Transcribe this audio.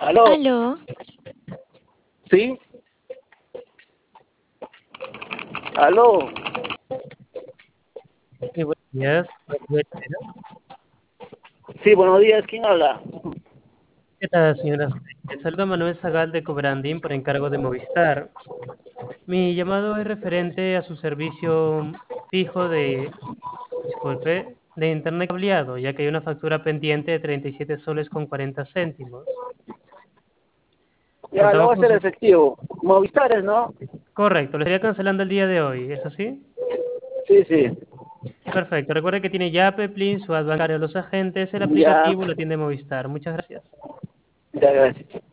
Aló, Aló, ¿sí? Aló, Sí, buenos días. sí, buenos días, ¿quién habla? ¿Qué tal, señora? Le saluda Manuel Zagal de Cobranding por encargo de Movistar. Mi llamado es referente a su servicio fijo de internet cableado, ya que hay una factura pendiente de 37 soles con 40 céntimos. Ya, lo Contaba voy a con hacer su... efectivo. Movistares, ¿no? Correcto, lo estaría cancelando el día de hoy, ¿es así? Sí, sí, Perfecto. Recuerde que tiene Yape, Plin, su ad bancario, los agentes, el ya, aplicativo, lo tiene Movistar. Muchas gracias. ya, gracias.